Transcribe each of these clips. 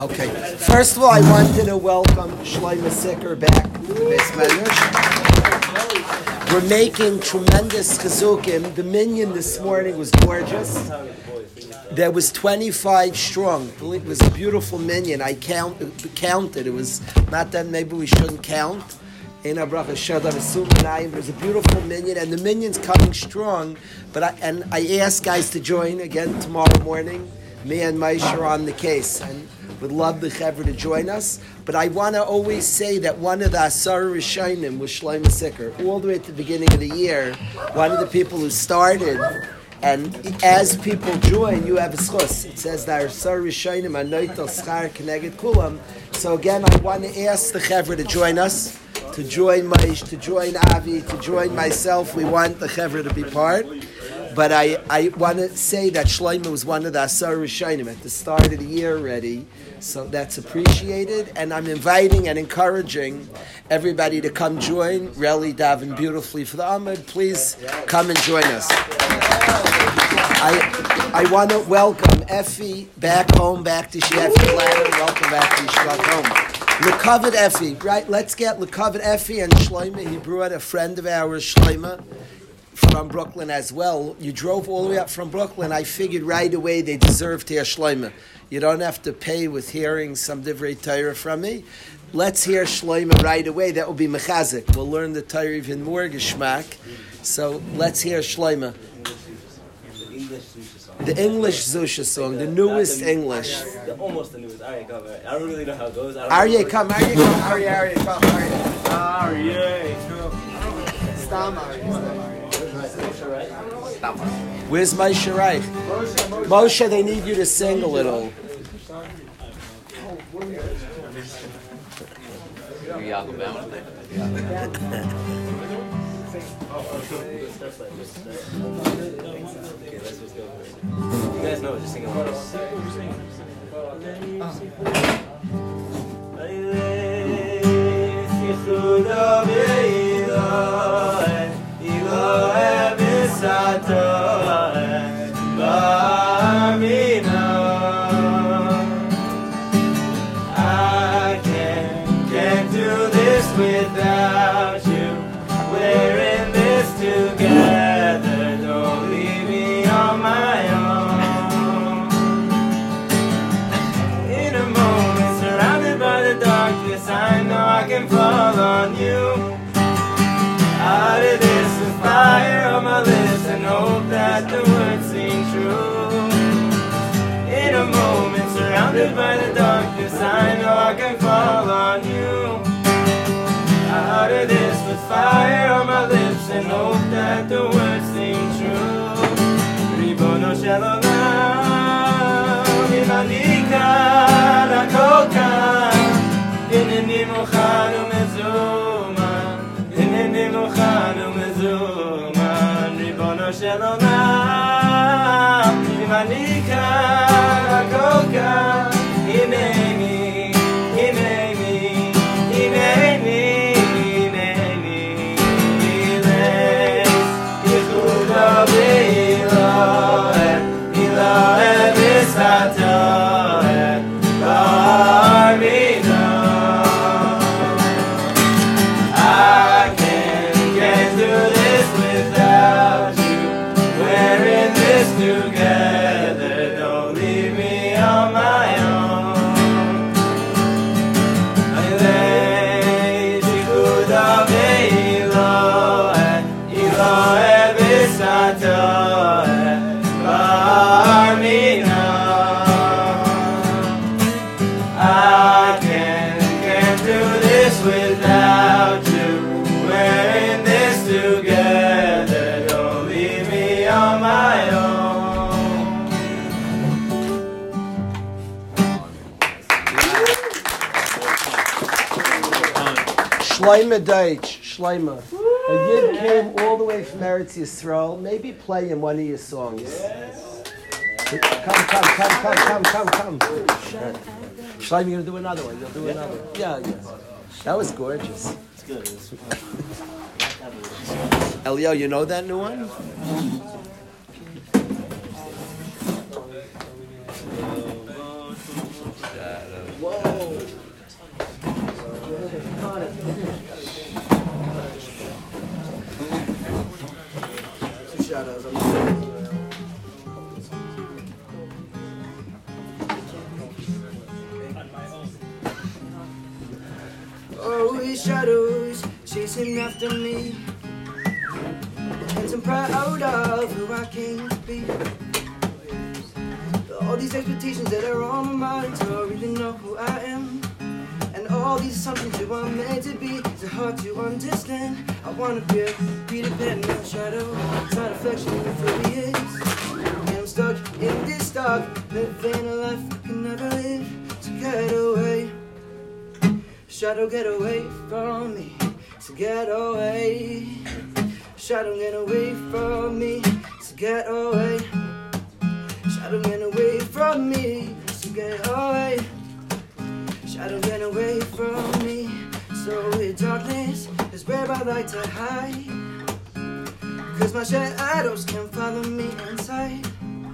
Okay. First of all, I wanted to welcome Shlomo Sicker back to the Beis Medrash. We're making tremendous chizukim. The minyan this morning was gorgeous. There was 25 strong. It was a beautiful minyan. I counted. It was not that maybe we shouldn't count. In a bracha shadav sumanayim. There's a beautiful minyan, and the minyan's coming strong. But I asked guys to join again tomorrow morning. Me and Maish are on the case, and would love the Chevra to join us. But I want to always say that one of the Asar Rishonim was Shlomo Sicker. All the way at the beginning of the year, one of the people who started, and as people join, you have a schus. It says that Asar Rishonim anoitel schar keneged kulam. So again, I want to ask the Chevra to join us, to join Maish, to join Avi, to join myself. We want the Chevra to be part. But I want to say that Shlomo was one of the Asar Rishonim at the start of the year already, so that's appreciated. And I'm inviting and encouraging everybody to come join. Really daven beautifully for the Amud. Please come and join us. I want to welcome Effie back home, back to Effie Gladden. Welcome back to Yeshivat home. Lekavod Effie, right? Let's get Lekavod Effie and Shlomo. He brought a friend of ours, Shlomo, from Brooklyn as well. You drove all the way up from Brooklyn. I figured right away they deserve to hear Shlomo. You don't have to pay with hearing some Divrei Torah from me. Let's hear Shlomo right away. That will be mechazik. We'll learn the Torah even more geschmack. So let's hear Shlomo. The English Zusha song, the newest English. Almost the newest. Aryeh, come. I don't really know how it goes. Aryeh, come. Aryeh, come. Aryeh, Stam Where's Moshe Reich? Moshe, they need you to sing a little. You guys know it, just sing along. I can't do this without you. We're in this together. Don't leave me on my own. In a moment, surrounded by the darkness, I know I can fall on you. Out of this with fire on my lips and hope that the words seem true. In a moment, surrounded by the darkness, I know I can fall on you. Out of this with fire on my lips and hope that the words seem true. Ribono shel olam, imanika lakoka, hineni mochan umezuman, hineni mochan umezuman. Ribono shel olam, imanika lakoka, hineni, hineni, hineni. I can't do this without you. We're in this together. Don't leave me on my own. I can't do this without you. We're in this together. Don't leave me on my own. Shlomo Deutsch, Shlomo. A Yid came all the way from Eretz Yisrael. Maybe play him one of your songs. Come. Shlomo, you're going to do another one. You'll do another one. Yeah. That was gorgeous. It's good. Elio, you know that new one? Oh, these shadows chasing after me, and I'm proud of who I came to be. All these expectations that are on my mind, do I really know who I am? And all these assumptions you are meant to be, it's hard to understand. I wanna be a Peter Pan, no shadow, it's not a reflection of who he is. And I'm stuck in this dark, living a life I can never live. So get away, shadow, get away from me. So get away, shadow, get away from me. So get away, shadow, get away from me. So get away, shadow, get away from me. So in darkness is where I like to hide, 'cause my shadows can follow me inside.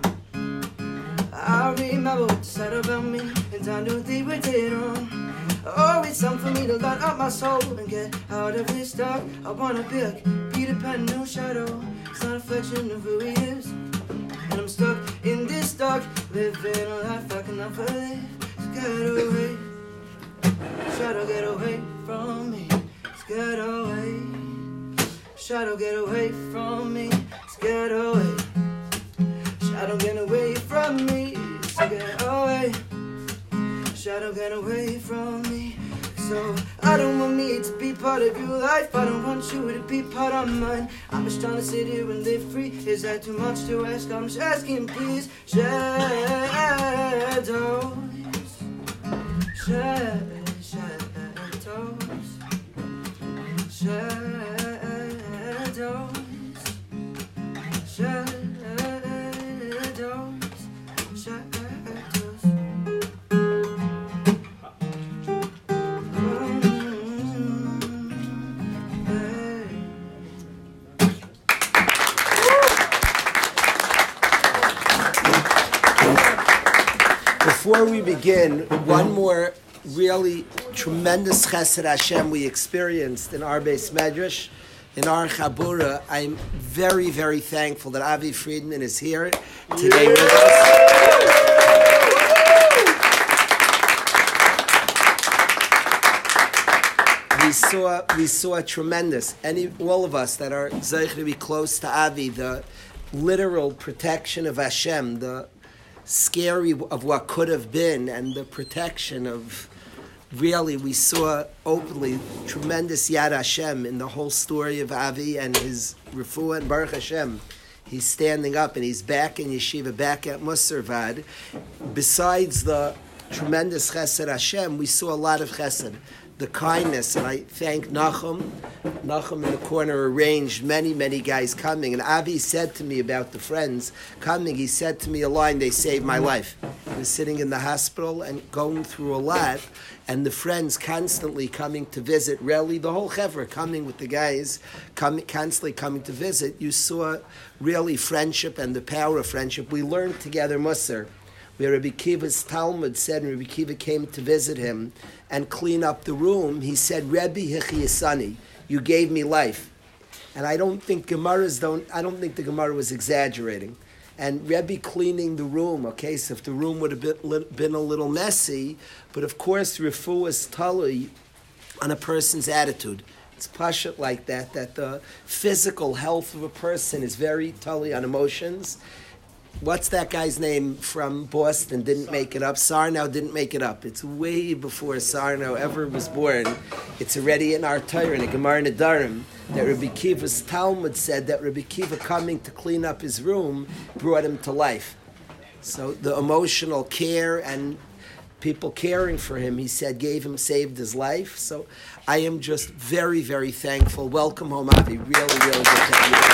I remember what you said about me, and I knew they were dead on. Oh, it's time for me to light up my soul and get out of this dark. I wanna be like Peter Pan, no shadow. It's not a reflection of who he is. And I'm stuck in this dark, living a life I can never live. So get away, shadow, get away from me. So get away, shadow, get away from me. So get away, shadow, get away from me. So get away, shadow, get away from me. So I don't want me to be part of your life, I don't want you to be part of mine. I'm just trying to sit here and live free. Is that too much to ask? I'm just asking, please. Shadows, shadows, shadows, shadows. Before we begin, one more really tremendous chesed Hashem we experienced in our Beis Medrash, in our Chabura. I'm very, very thankful that Avi Friedman is here today with us. We saw a tremendous, all of us that are zeich to be close to Avi, the literal protection of Hashem, the scary of what could have been, and the protection of, really, we saw openly tremendous Yad Hashem in the whole story of Avi and his refuah, and Baruch Hashem. He's standing up and he's back in yeshiva, back at Musarvad. Besides the tremendous chesed Hashem, we saw a lot of chesed. The kindness, and I thank Nachum. Nachum in the corner arranged many, many guys coming. And Avi said to me about the friends coming, he said to me a line, they saved my life. I was sitting in the hospital and going through a lot, and the friends constantly coming to visit, really the whole chevra coming with the guys, constantly coming to visit. You saw really friendship and the power of friendship. We learned together Musar, where Rabbi Kiva's Talmud said, and Rabbi Kiva came to visit him and clean up the room, he said, Rebbe Hichiyasani, you gave me life. And I don't think the Gemara was exaggerating. And Rebbe cleaning the room, okay, so if the room would have been a little messy, but of course, refuah is tali on a person's attitude. It's pashut like that the physical health of a person is very tali on emotions. What's that guy's name from Boston? Didn't make it up. Sarno didn't make it up. It's way before Sarno ever was born. It's already in our Torah, in the Gemara Nedarim, that Rabbi Kiva's Talmud said that Rabbi Kiva coming to clean up his room brought him to life. So the emotional care and people caring for him, he said, saved his life. So I am just very, very thankful. Welcome home, Avi. Really, really good to have you.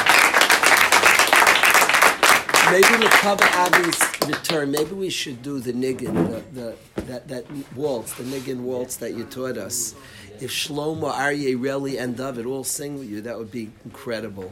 Maybe to cover Avi's return, maybe we should do the niggin, that waltz, the niggin waltz that you taught us. If Shlomo, Aryeh, Reli, and David all sing with you, that would be incredible.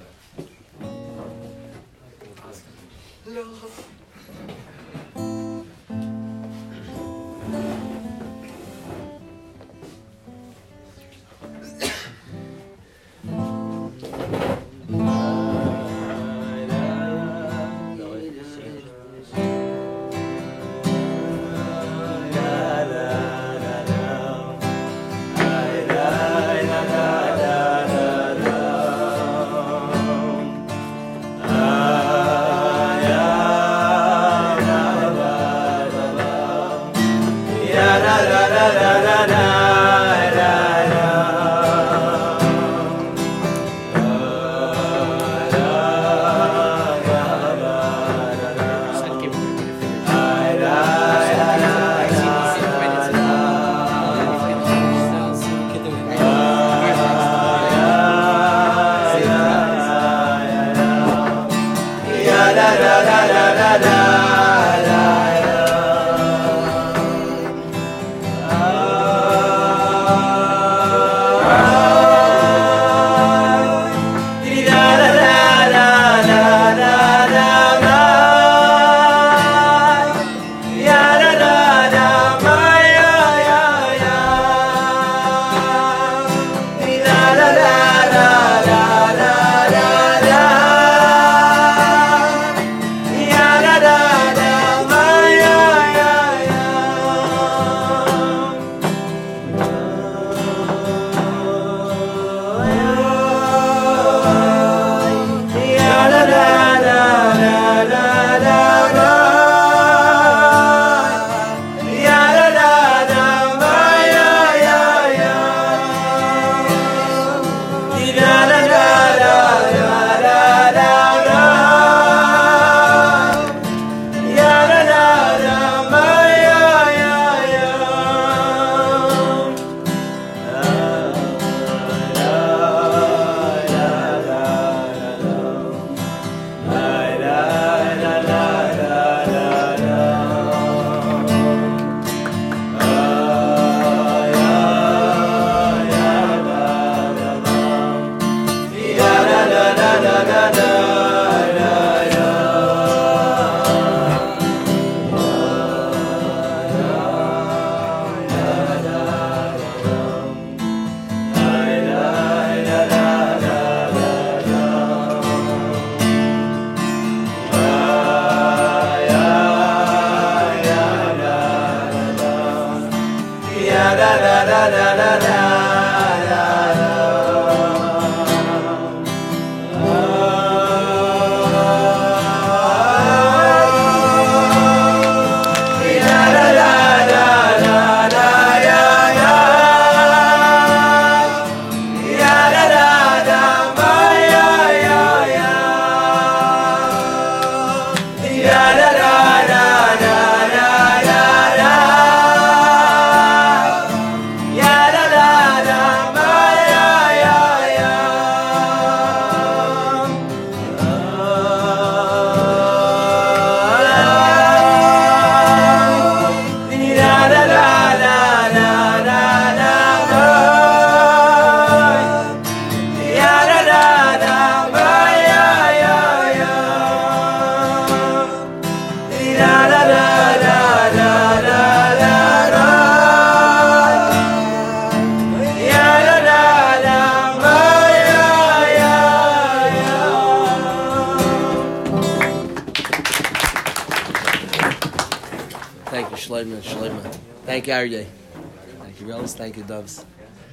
Thank you, Aryeh. Thank you, Rose. Thank you, Doves.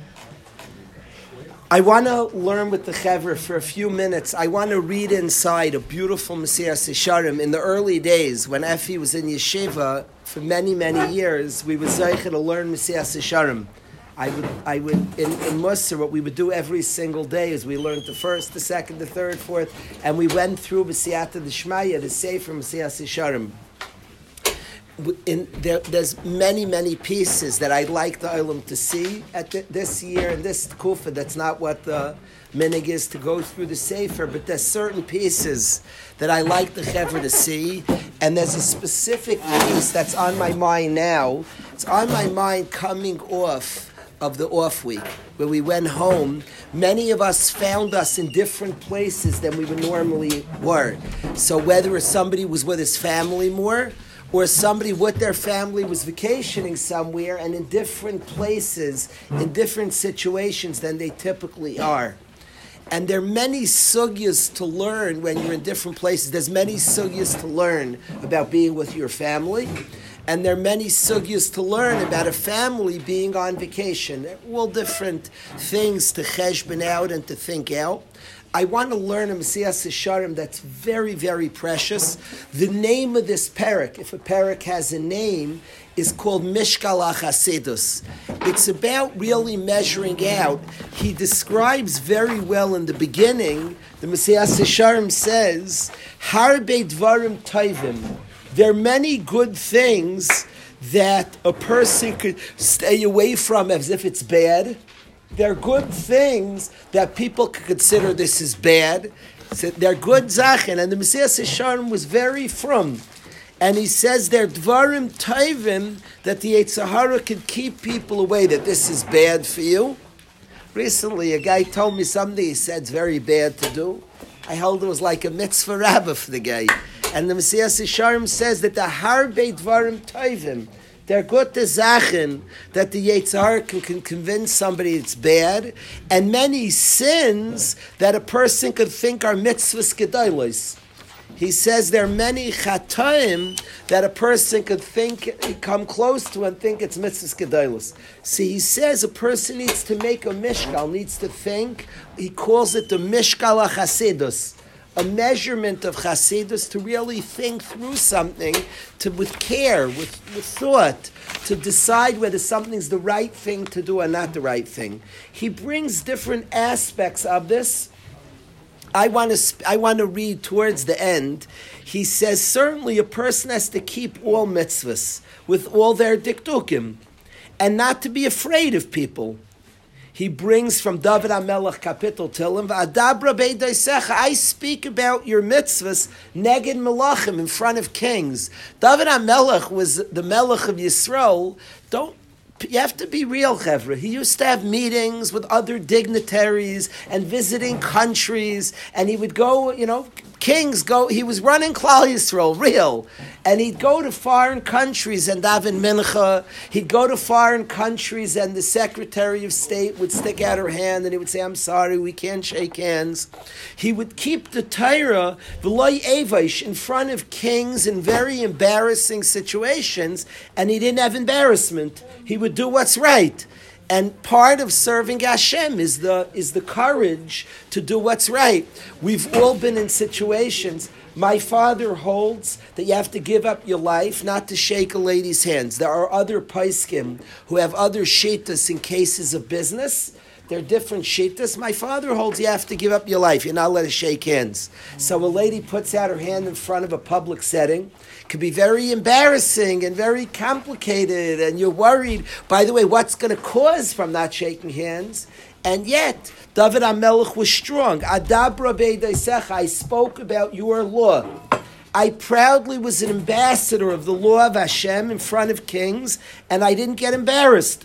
I want to learn with the Chevra for a few minutes. I want to read inside a beautiful Mesilas Yesharim. In the early days, when Effie was in yeshiva, for many, many years, we would zeicha to learn Mesilas Yesharim. I would in Musar, what we would do every single day is we learned the first, the second, the third, fourth, and we went through B'siyata D'Shmaya, the Sefer Mesilas Yesharim. There's many pieces that I'd like the Olam to see at this year and this Kufa. That's not what the minig is to go through the Sefer, but there's certain pieces that I like the Chevra to see, and there's a specific piece that's on my mind now. It's on my mind coming off of the off week, where we went home. Many of us found us in different places than we would normally were. So whether somebody was with his family more, or somebody with their family was vacationing somewhere and in different places, in different situations than they typically are. And there are many sugyas to learn when you're in different places. There's many sugyas to learn about being with your family. And there are many sugyas to learn about a family being on vacation. They're all different things to cheshbon out and to think out. I want to learn a Mesilas Yesharim that's very, very precious. The name of this parak, if a parak has a name, is called Mishkal HaChasidus. It's about really measuring out. He describes very well in the beginning, the Mesilas Yesharim says, Harbe Dvarim Tovim. There are many good things that a person could stay away from as if it's bad. There are good things that people could consider this is bad. So they're good zachen, and the Mesilas Yesharim was very frum. And he says they're dvarim tovim that the Yetzer Hara can keep people away, that this is bad for you. Recently, a guy told me something he said it's very bad to do. I held it was like a mitzvah rabbah for the guy. And the Mesilas Yesharim says that the harbe dvarim tovim, they're good to zachen, that the Yetzer Hara can convince somebody it's bad, and many sins that a person could think are mitzvahs gedolos. He says there are many chataim that a person could think, come close to and think it's mitzvahs gedolos. See, he says a person needs to make a mishkal, needs to think, he calls it the mishkal HaChasidus, a measurement of Chasidus, to really think through something, with care, with thought, to decide whether something's the right thing to do or not the right thing. He brings different aspects of this. I want to read towards the end. He says certainly a person has to keep all mitzvahs with all their dikdukim, and not to be afraid of people. He brings from David HaMelech Kapitel Tilim, V'adabra beidaisecha, I speak about your mitzvahs neged melachim, in front of kings. David HaMelech was the Melech of Yisrael. You have to be real, Chevra. He used to have meetings with other dignitaries and visiting countries, and he would go, kings go, he was running Klal Yisrael, real. And he'd go to foreign countries and daven mincha. He'd go to foreign countries and the Secretary of State would stick out her hand and he would say, I'm sorry, we can't shake hands. He would keep the Torah, v'loy evash, in front of kings in very embarrassing situations, and he didn't have embarrassment. He would do what's right. And part of serving Hashem is the courage to do what's right. We've all been in situations. My father holds that you have to give up your life not to shake a lady's hands. There are other paiskim who have other shittas in cases of business. They're different shittas. My father holds you have to give up your life. You're not allowed to shake hands. So a lady puts out her hand in front of a public setting. It can be very embarrassing and very complicated, and you're worried, by the way, what's going to cause from not shaking hands. And yet, David HaMelech was strong. Adabra beidaisecha, I spoke about your law. I proudly was an ambassador of the law of Hashem in front of kings, and I didn't get embarrassed.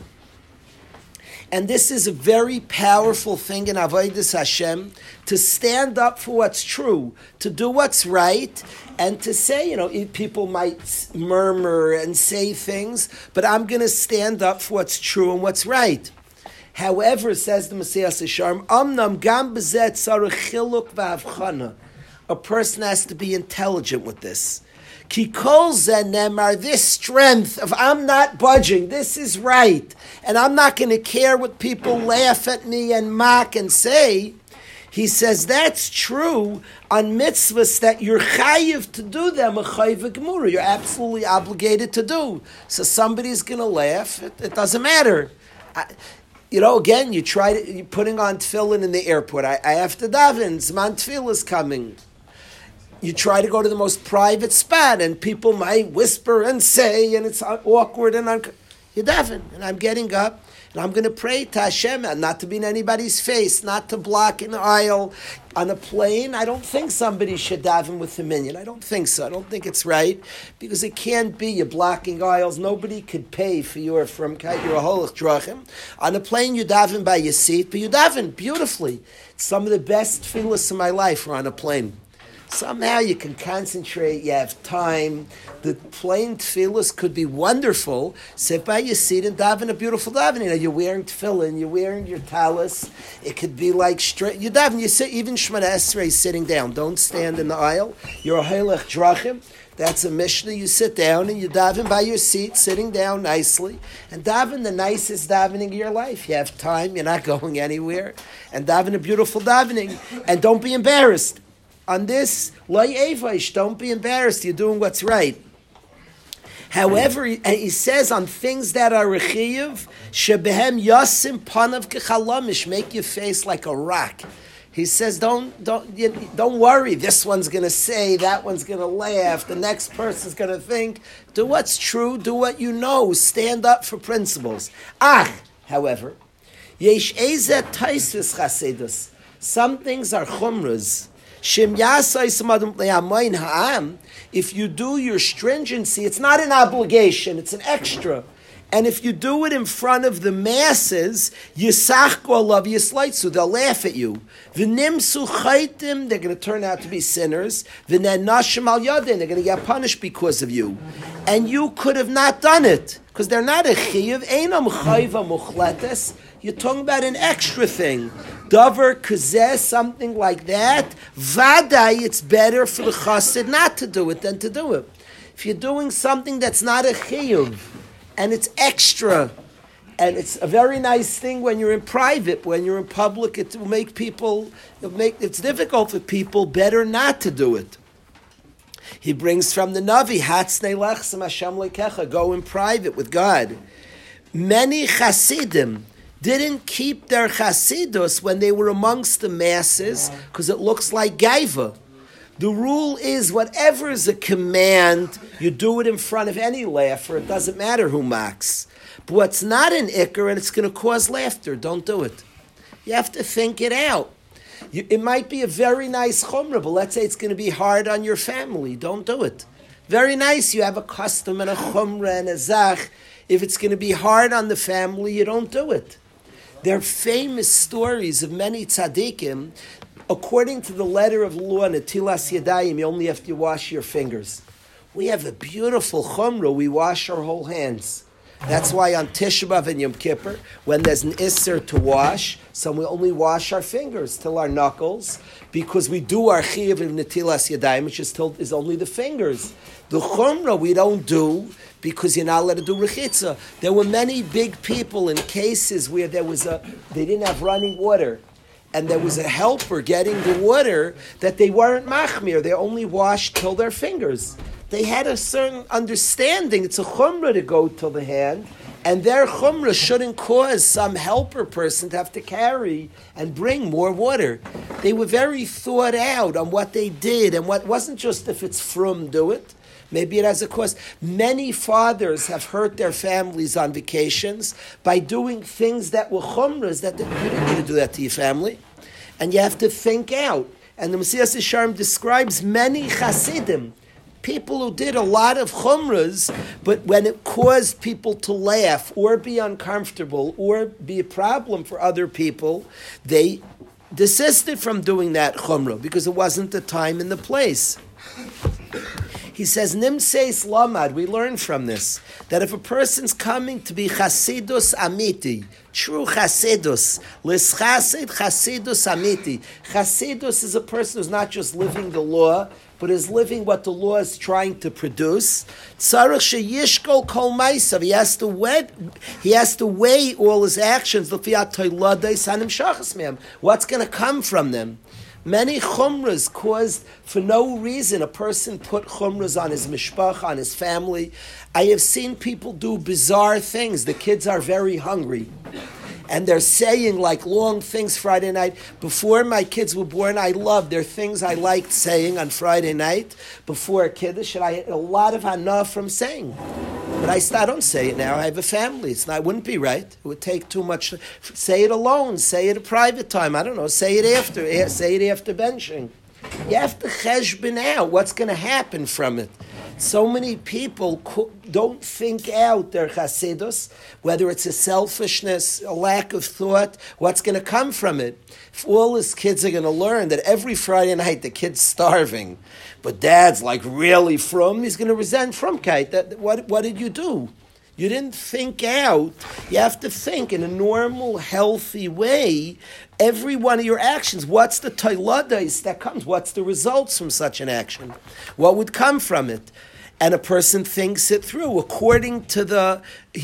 And this is a very powerful thing in Avodas Hashem, to stand up for what's true, to do what's right, and to say, people might murmur and say things, but I'm going to stand up for what's true and what's right. However, says the Mesilas Yesharim, Amnam gam b'zeh tzarich chiluk v'havchana. A person has to be intelligent with this. Ki kol zeh nemar, this strength of I'm not budging, this is right, and I'm not going to care what people laugh at me and mock and say. He says that's true on mitzvahs that you're chayiv to do them, a chayiv gemura. You're absolutely obligated to do. So somebody's going to laugh, it doesn't matter. Again, you're putting on tefillin in the airport. I have to daven, Zman Tefillah is coming. You try to go to the most private spot, and people might whisper and say, and it's awkward, and you daven. And I'm getting up, and I'm going to pray to Hashem, and not to be in anybody's face, not to block an aisle. On a plane, I don't think somebody should daven with the minyan. I don't think so. I don't think it's right, because it can't be you're blocking aisles. Nobody could pay for your holach drachim. On a plane, you daven by your seat, but you daven beautifully. Some of the best tefillas of my life are on a plane. Somehow you can concentrate, you have time. The plain tefillas could be wonderful. Sit by your seat and daven a beautiful davening. You're wearing tefillin, you're wearing your talis. It could be like straight. You daven, you sit, even Shemana Esrei sitting down. Don't stand in the aisle. You're a halach drachim. That's a Mishnah. You sit down and you daven by your seat, sitting down nicely. And daven the nicest davening of your life. You have time, you're not going anywhere. And daven a beautiful davening. And don't be embarrassed. On this, don't be embarrassed, you're doing what's right. However, he says on things that are rechiv, shebehem yasim panav kechalamish, make your face like a rock. He says, don't worry. This one's going to say, that one's going to laugh, the next person's going to think. Do what's true. Do what you know. Stand up for principles. However, yesh ezet taisus chasedus. Some things are chumras. If you do your stringency, it's not an obligation, it's an extra. And if you do it in front of the masses, they'll laugh at you. They're going to turn out to be sinners. They're going to get punished because of you. And you could have not done it, because they're not a chiyuv. You're talking about an extra thing. Davar kazeh, something like that. Vadai, it's better for the chassid not to do it than to do it. If you're doing something that's not a chiyuv, and it's extra, and it's a very nice thing when you're in private, when you're in public, it will make people, it's difficult for people, better not to do it. He brings from the Navi, Hatznei lechsem Hashem lekecha, go in private with God. Many Hasidim didn't keep their Hasidus when they were amongst the masses, because it looks like gaiva. The rule is, whatever is a command, you do it in front of any laugher. It doesn't matter who mocks. But what's not an ikar, and it's going to cause laughter, don't do it. You have to think it out. It might be a very nice chumrah, but let's say it's going to be hard on your family. Don't do it. Very nice, you have a custom and a chumrah and a zach. If it's going to be hard on the family, you don't do it. There are famous stories of many tzaddikim. According to the letter of law, Netilas Yadayim, you only have to wash your fingers. We have a beautiful chumrah, we wash our whole hands. That's why on Tisha B'Av and Yom Kippur, when there's an isser to wash, so we only wash our fingers till our knuckles, because we do our chiyuv of Netilas Yadayim, which is only the fingers. The chumrah we don't do, because you're not allowed to do rechitza. There were many big people in cases where they didn't have running water, and there was a helper getting the water that they weren't machmir. They only washed till their fingers. They had a certain understanding. It's a chumrah to go till the hand, and their chumrah shouldn't cause some helper person to have to carry and bring more water. They were very thought out on what they did, and what wasn't just if it's from, do it. Maybe it has a cause. Many fathers have hurt their families on vacations by doing things that were chumras, that you didn't need to do that to your family. And you have to think out. And the Mesilas Yesharim describes many chasidim, people who did a lot of chumras, but when it caused people to laugh or be uncomfortable or be a problem for other people, they desisted from doing that chumrah because it wasn't the time and the place. He says, Nimseis Lamad, we learn from this, that if a person's coming to be Chasidus Amiti, true Chasidus, Lischasid Chasidus Amiti. Chasidus is a person who's not just living the law, but is living what the law is trying to produce. Tzarech sheyishkol kol ma'asav. He has to weigh all his actions. What's going to come from them? Many chumras caused for no reason. A person put chumras on his mishpach, on his family. I have seen people do bizarre things. The kids are very hungry, and they're saying like long things Friday night. Before my kids were born, I loved their things I liked saying on Friday night before a kiddush, and I had a lot of hana from saying. But I don't say it now. I have a family. It wouldn't be right. It would take too much. Say it alone. Say it at a private time. I don't know. Say it after. Say it after benching. You have to cheshbon out what's going to happen from it. So many people don't think out their chasidus, whether it's a selfishness, a lack of thought, what's going to come from it. If all his kids are going to learn that every Friday night the kid's starving, but dad's like really from, he's going to resent frumkeit. What did you do? You didn't think out. You have to think in a normal, healthy way. Every one of your actions, what's the toiladais that comes? What's the results from such an action? What would come from it? and a person thinks it through according to the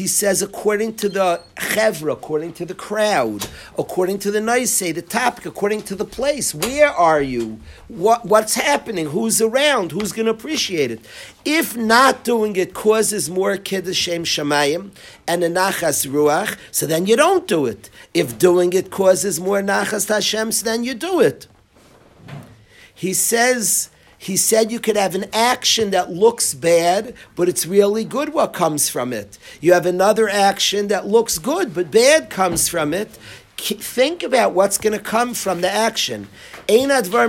chevra, according to the crowd, according to the naisei, the topic, according to the place. Where are you? What's happening? Who's around? Who's going to appreciate it? If not doing it causes more kiddush shem shamayim and a nachas ruach, so then you don't do it. If doing it causes more nachas Hashem, so then you do it. He said you could have an action that looks bad, but it's really good what comes from it. You have another action that looks good, but bad comes from it. Think about what's going to come from the action. A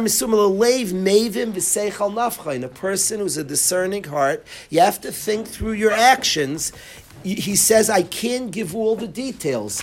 person who's a discerning heart, you have to think through your actions. He says, I can't give all the details.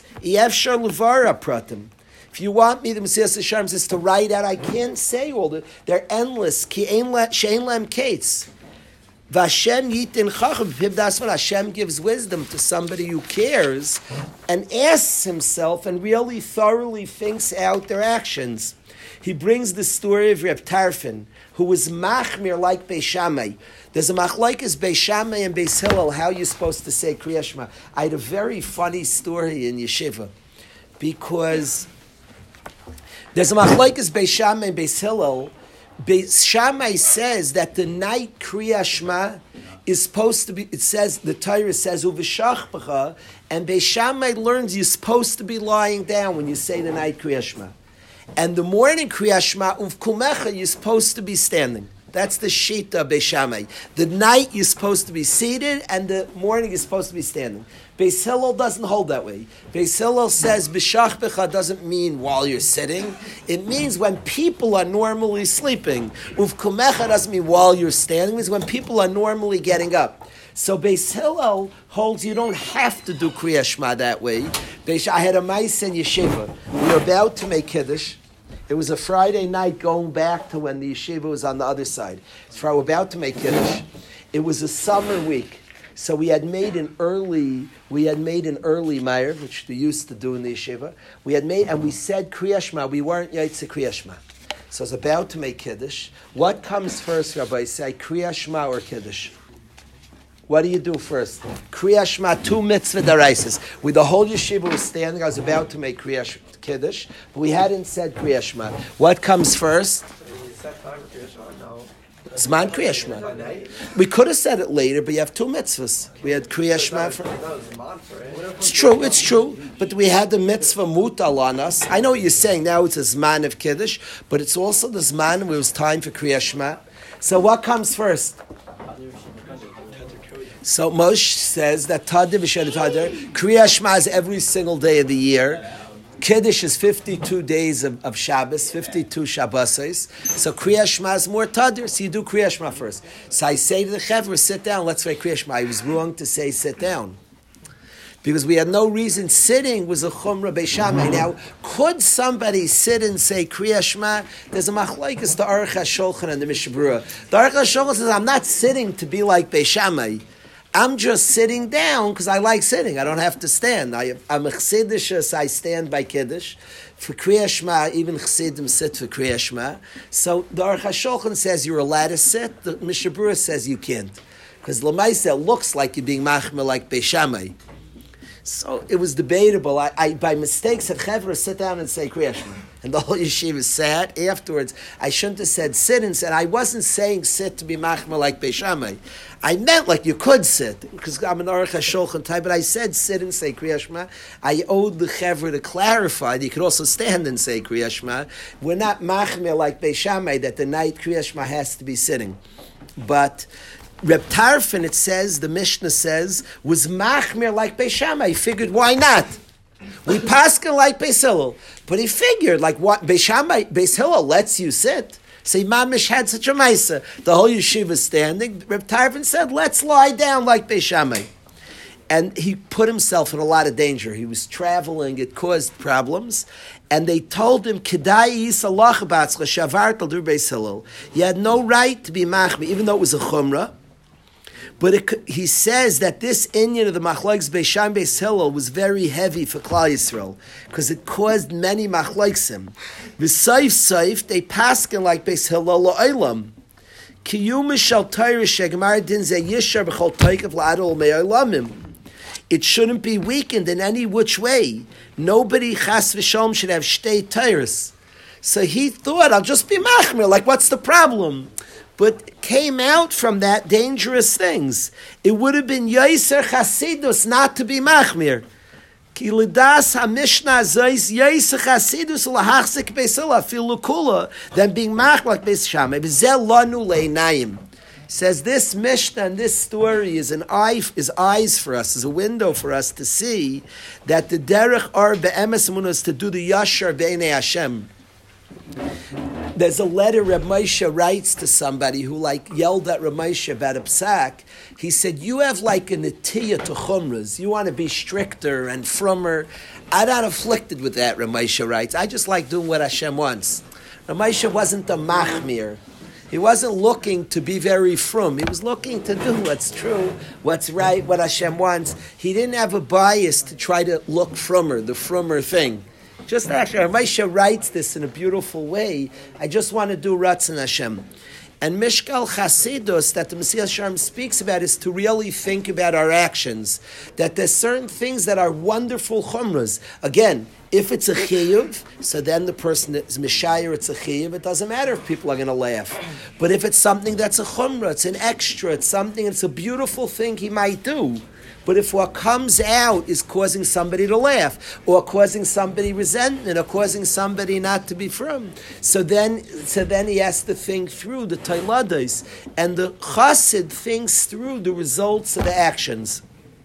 If you want me, the Messias Hashem says to write out, I can't say all the. They're endless. Shein lem kates. Vashem yitin chacham. That's what Hashem gives wisdom to somebody who cares and asks himself and really thoroughly thinks out their actions. He brings the story of Reb Tarfon, who was machmir like Beis Shammai. There's a machlokes Beis Shammai and Beis Hillel, how you're supposed to say Kriyas Shema. I had a very funny story in yeshiva, because there's a machlokes Beis Shammai and Beis Hillel. Beis Shammai says that the night Kriyas Shema is supposed to be, it says, the Torah says, Uveshach b'cha, and Beis Shammai learns you're supposed to be lying down when you say the night Kriyas Shema. And the morning Kriyas Shema, Uvkumecha, you're supposed to be standing. That's the Shita of Beis Shammai. The night you're supposed to be seated, and the morning you're supposed to be standing. Beis Hillel doesn't hold that way. Beis Hillel says b'shach b'cha doesn't mean while you're sitting. It means when people are normally sleeping. Uvkumecha doesn't mean while you're standing. It means when people are normally getting up. So Beis Hillel holds you don't have to do Kriyas Shema that way. I had a mice in yeshiva. We were about to make kiddush. It was a Friday night going back to when the yeshiva was on the other side. So we were about to make kiddush. It was a summer week. So we had made an early Meir, which they used to do in the yeshiva. We said Kriyas Shema. We weren't Yaitse Kriyas Shema. So I was about to make Kiddush. What comes first, Rabbi? Say Kriyas Shema or Kiddush? What do you do first? Kriyas Shema, 2 mitzvah daraises. With the whole yeshiva was standing, I was about to make Kiddush, but we hadn't said Kriyas Shema. What comes first? Zman Kriyas Shema. We could have said it later, but you have 2 mitzvahs. We had Kriyas Shema for... It's true. But we had the mitzvah mutal on us. I know what you're saying. Now it's a Zman of Kiddush, but it's also the Zman where it was time for Kriyas Shema. So what comes first? So Moshe says that Tadir v'Shed Tadir, Kriyas Shema is every single day of the year. Kiddush is 52 days of Shabbos, 52 Shabbosos. So Kriyas Shema is more Tadir, so you do Kriyas Shema first. So I say to the Chevra, sit down, let's write Kriyas Shema. I was wrong to say sit down, because we had no reason. Sitting was a Chumrah Beis Shammai. Now, could somebody sit and say Kriyas Shema? There's a machlokes, the Aruch HaShulchan and the Mishnah Berurah. The Aruch HaShulchan says, I'm not sitting to be like Beis Shammai. I'm just sitting down because I like sitting. I don't have to stand. I'm a chassidus, I stand by Kiddush. For Kriyas Shema, even chassidim sit for Kriyas Shema. So the Aruch HaShulchan says you're allowed to sit. The Mishnah Berurah says you can't. Because L'maisa looks like you're being machmir like Beis Shammai. So it was debatable. I by mistake said, Chevra, sit down and say Kriyas Shema. And the whole yeshiva sat. Afterwards, I shouldn't have said sit and said, I wasn't saying sit to be machmir like Beis Shammai. I meant like you could sit, because I'm an Aruch HaShulchan type, but I said sit and say Kriyas Shema. I owed the Chevra to clarify that you could also stand and say Kriyas Shema. We're not machmir like Beis Shammai that the night Kriyas Shema has to be sitting. But Reb Tarfon, it says, the Mishnah says, was machmir like Beis Shammai. He figured, why not? We paskin like Beis Hillel. But he figured, like what Beis Shammai, Beis Hillel lets you sit. Say, Mamish had such a maisa. The whole yeshiva is standing. Reb Tarfon said, let's lie down like Beis Shammai. And he put himself in a lot of danger. He was traveling. It caused problems. And they told him, Kedai yisalach batzcha shavart al dur Beis Hillel. He had no right to be machmir, even though it was a chumrah. But he says that this inyan of the machlokes Beis Shammai Beis Hillel was very heavy for Klal Yisrael because it caused many machloksim. V'saif saif they paskin like Beis Hillel la'olam. Kiyum shel Torah shegemar din ze yishar b'chol toikav la'adol me'olamim. It shouldn't be weakened in any which way. Nobody chas v'shalom should have shtei Torahs. So he thought, I'll just be machmir. Like, what's the problem? But came out from that dangerous things. It would have been Yaiser Chasidus not to be machmir. Ki lidas ha-mishnah zois Yaiser Chasidus lahachzik beisila filu kula than being machmir like Beis Shammai. B'zeh lanu le'inayim. Says this Mishnah and this story is eyes for us, is a window for us to see that the derech ar be'emes emunah is to do the yashar b'einei Hashem. There's a letter Reb Moshe writes to somebody who yelled at Reb Moshe about a psak. He said, you have like a netiyah to chumras. You want to be stricter and frummer. I'm not afflicted with that, Reb Moshe writes. I just like doing what Hashem wants. Reb Moshe wasn't a machmir. He wasn't looking to be very frum. He was looking to do what's true, what's right, what Hashem wants. He didn't have a bias to try to look frummer, the frummer thing. Just actually, Moshe writes this in a beautiful way. I just want to do Ratzon Hashem. And Mishkal Chasidus that the Messiah Sharm speaks about is to really think about our actions. That there's certain things that are wonderful chumras. Again, if it's a chiyuv, so then the person is mishayir, it's a chiyuv. It doesn't matter if people are going to laugh. But if it's something that's a chumra, it's an extra, it's something, it's a beautiful thing he might do. But if what comes out is causing somebody to laugh, or causing somebody resentment, or causing somebody not to be firm, so then he has to think through the tailadais, and the chassid thinks through the results of the actions.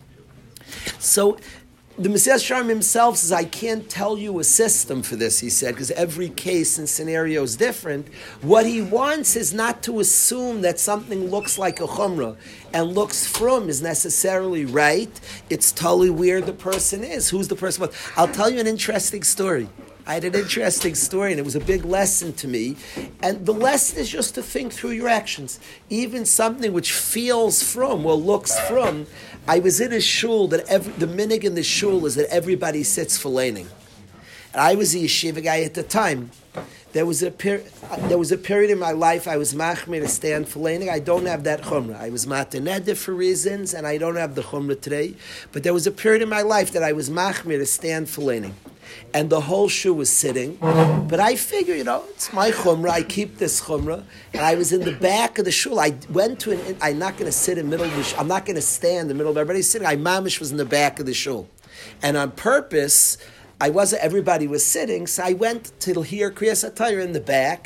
So the Messiah Sharm himself says, I can't tell you a system for this, he said, because every case and scenario is different. What he wants is not to assume that something looks like a chumrah and looks from is necessarily right. It's totally where the person is. Who's the person? I'll tell you an interesting story. I had an interesting story, and it was a big lesson to me. And the lesson is just to think through your actions. Even something which feels from or looks from. I was in a shul that the minig in the shul is that everybody sits for laning. And I was a yeshiva guy at the time. There was a period in my life I was machmir to stand for laning. I don't have that chumrah. I was mataneder for reasons, and I don't have the chumrah today. But there was a period in my life that I was machmir to stand for laning. And the whole shul was sitting. But I figure, it's my chumrah. I keep this chumrah. And I was in the back of the shul. I went to I'm not going to sit in the middle of the shul. I'm not going to stand in the middle of everybody sitting. I mamish was in the back of the shul. And on purpose, everybody was sitting, so I went to hear Kriyas HaTorah in the back.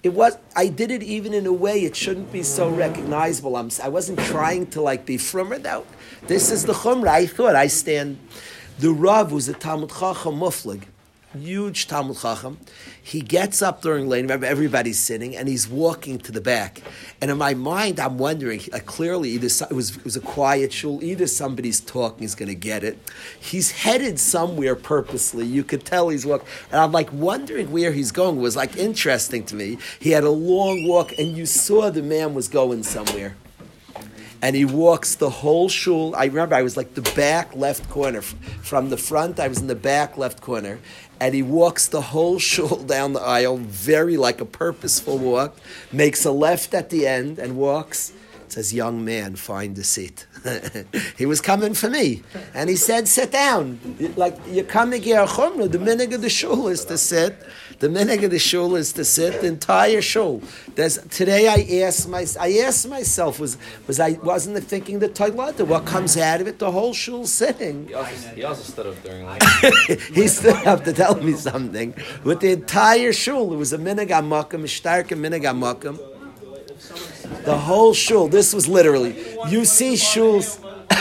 I did it even in a way it shouldn't be so recognizable. I wasn't trying to be frummer. No, this is the chumrah. I thought I stand. The Rav was a Talmud Chacham Muflig, huge Talmud Chacham. He gets up during lane, remember everybody's sitting, and he's walking to the back. And in my mind, I'm wondering, clearly it was a quiet shul, either somebody's talking, he's going to get it. He's headed somewhere purposely, you could tell he's walking. And I'm wondering where he's going. It was interesting to me. He had a long walk, and you saw the man was going somewhere. And he walks the whole shul. I remember I was the back left corner. From the front, I was in the back left corner. And he walks the whole shul down the aisle, very a purposeful walk, makes a left at the end and walks. It says, young man, find a seat. He was coming for me. And he said, sit down. You're coming here, chumrah. The minig of the shul is to sit. The minig of the shul is to sit. The entire shul. Today I asked myself, I wasn't thinking the toilet. What comes out of it? The whole shul sitting. He also stood up during He stood up to tell me something. With the entire shul, it was a minig hamakam, a stark minig hamakam. The whole shul, this was literally, you see shuls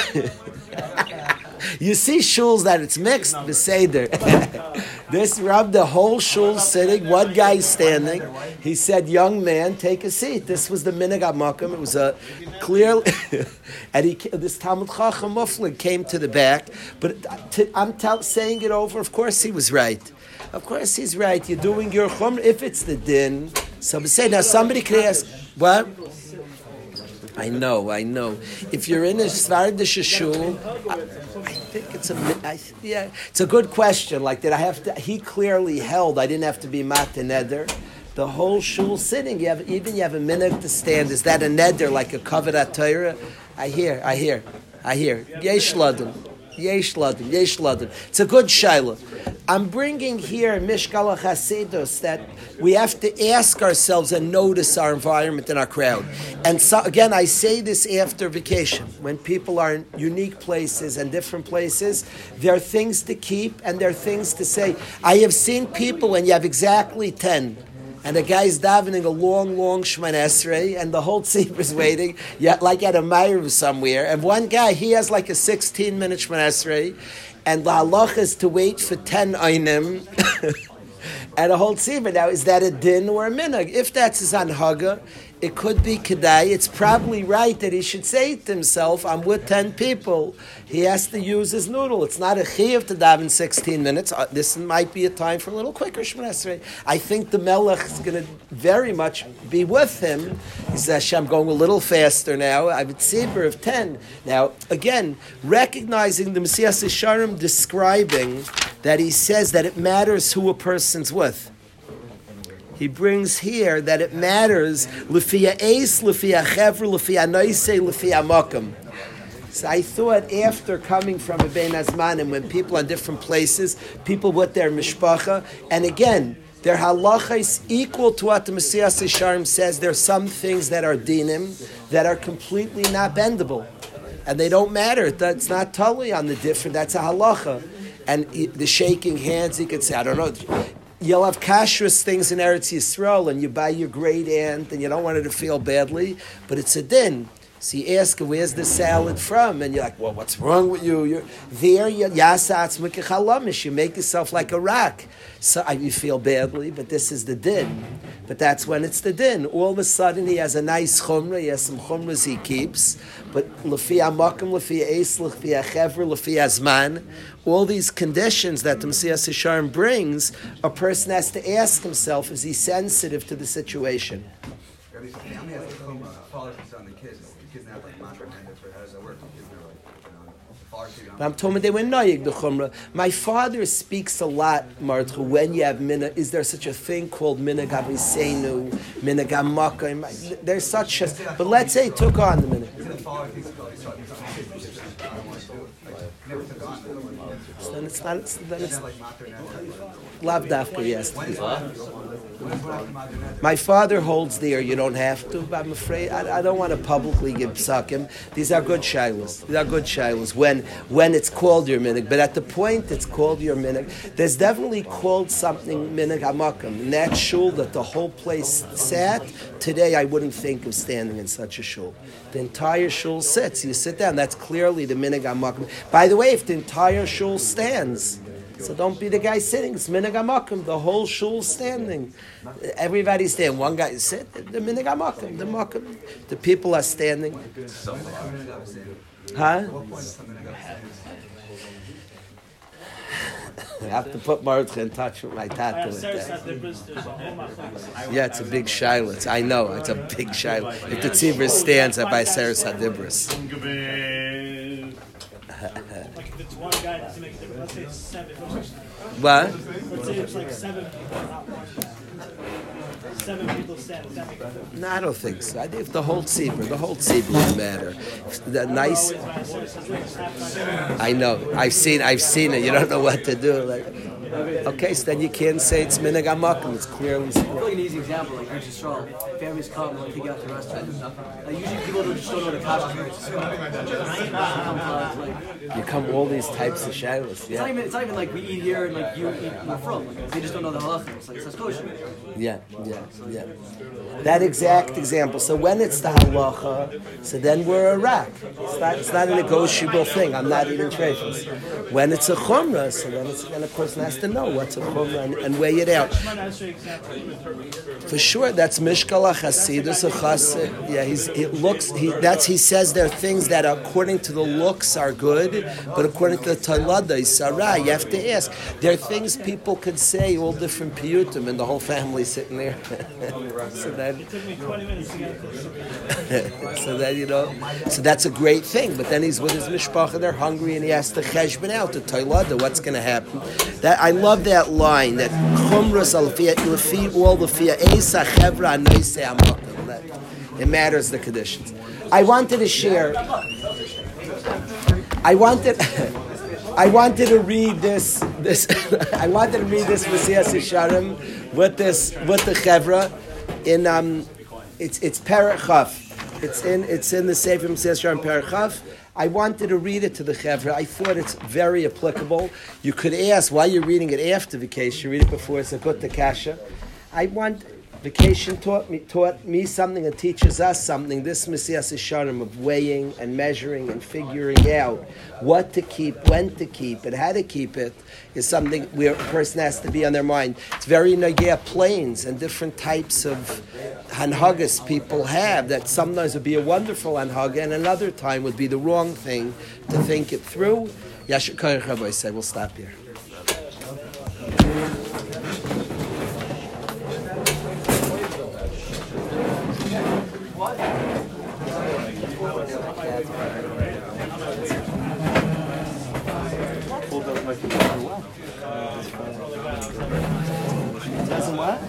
that it's mixed, beseder. This Rab, the whole shul sitting, one guy standing. He said, young man, take a seat. This was the minig hamakam. It was a clear, and this Talmud Chacham Muflig came to the back. But I'm saying it over, of course he was right. Of course he's right. You're doing your chumrah. If it's the din, so say now somebody could ask, what? I know. If you're in a Svardish shul, I think it's a good question. Did I have to? He clearly held I didn't have to be mataneder. the whole shul sitting. You have a minhag to stand. Is that a neder, like a kavod Torah? I hear. Yesh ladim. It's a good shaila. I'm bringing here Mishkal Chasidus that we have to ask ourselves and notice our environment and our crowd. And so, again, I say this after vacation. When people are in unique places and different places, there are things to keep and there are things to say. I have seen people and you have exactly 10. And the guy's davening a long Shemon Esrei, and the whole tzibur is waiting, like at a Ma'ariv somewhere. And one guy, he has like a 16-minute Shemon Esrei, and the halach is to wait for 10 einim, and a whole tzibur. Now, is that a din or a minhag? If that's his anhaga, it could be kedai. It's probably right that he should say to himself, I'm with 10 people. He has to use his noodle. It's not a chiyuv to daven 16 minutes. This might be a time for a little quicker Shemon Esrei. I think the Melech is going to very much be with him. He says, I'm going a little faster now. I have a tzibur of 10. Now, again, recognizing the Mesilas Yesharim describing that he says that it matters who a person's with. He brings here that it matters l'fia eis, l'fia chevra, l'fia noisei, l'fia makam. So I thought after coming from a Bein Hazmanim, when people are in different places, people with their mishpacha, and again, their halacha is equal to what the Mesilas Yesharim says. There are some things that are dinim that are completely not bendable, and they don't matter. That's not totally on the different. That's a halacha, and the shaking hands. You could say, I don't know. You'll have kashrus things in Eretz Yisrael, and you buy your great aunt, and you don't want her to feel badly, but it's a din. So you ask her, where's the salad from? And you're like, well, what's wrong with you? You're there, you make yourself like a rock. So you feel badly, but this is the din. But that's when it's the din. All of a sudden, he has a nice chumrah, he has some chumras he keeps, but l'fia makam, l'fia eis, l'fia chevra, l'fia zman, all these conditions that the Mesilas Yesharim brings, a person has to ask himself, is he sensitive to the situation? I'm told they were noyig the chumrah. My father speaks a lot, Martha, when you have minhag. Is there such a thing called minhag aviseinu, minhag hamakam? There's such a... But let's say he took on the minhag. Then it's not... Then it's... Lav dafka, yes. My father holds there, you don't have to, but I'm afraid, I don't want to publicly give psakim. These are good shilas. When it's called your minhag, but at the point it's called your minhag, there's definitely called something minhag hamakam. In that shul that the whole place sat, today I wouldn't think of standing in such a shul. The entire shul sits, you sit down, that's clearly the minhag hamakam. By the way, if the entire shul stands, so don't be the guy sitting. It's minhag hamakam. The whole shul standing. Everybody's standing. One guy sit. The minhag hamakam. The makam. The people are standing. Huh? I have to put Martha in touch with my tata with that. Yeah, it's a big shiloh. I know, it's a big shiloh. If the tzibur stands, I buy Seres Hadibris. Like if it's one guy, does it make a difference? Let's say it's 7. What? Let's say it's like 7 people, not 1. 7 people stand. Does that make a difference? No, I don't think so. I think if the whole tzibur would matter. The nice. I know. I've seen it. You don't know what to do. Like, okay, so then you can't say it's minhag hamakam. It's clearly. I feel like an easy example, like Eretz Yisrael, families come and take you out to restaurants. Usually people just don't know the kashrus. You come all these types of shilas. Yeah. It's not even like we eat here and like you eat in the front. Like, they just don't know the halacha. It's like it's kosher. Yeah. That exact example. So when it's the halacha, so then we're a rock. It's not a negotiable thing. I'm not eating treifas. When it's a chumrah, so then a person has to know what's a chumrah and weigh it out. For sure, that's mishkal hasidus a chassid. Yeah, he says there are things that according to the looks are good, but according to the talada is sarah. You have to ask. There are things people could say, all different piyutim, and the whole family sitting there. So then, It took me 20 minutes to get this. so then, so that's a great thing. But then he's with his mishpacha, they're hungry, and he has to cheshbon out the toilada. What's going to happen? That I love that line. That chumras lefi all lefi esa chevra noisei amakim. That it matters the conditions. I wanted to share. I wanted to read this. I wanted to read this Mesilas Yesharim with the chevra in it's Perek Chaf. It's in the Sefer Mesilas Yesharim Perek Chaf. I wanted to read it to the chevra. I thought it's very applicable. You could ask why you're reading it after vacation. You read it before it's a good kasha. Vacation taught me something and teaches us something. This Mesilas Yesharim of weighing and measuring and figuring out what to keep, when to keep, and how to keep it is something where a person has to be on their mind. It's very nagea planes and different types of hanhagas people have that sometimes would be a wonderful hanhaga and another time would be the wrong thing to think it through. Yashir Koyach Rabbi said, we'll stop here. Doesn't what?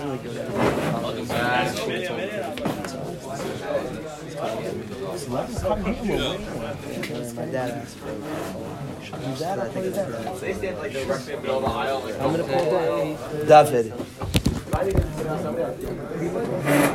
My dad asked for it. Do that? I think it's that. They stand like directly in the middle of the aisle. I'm going to call David.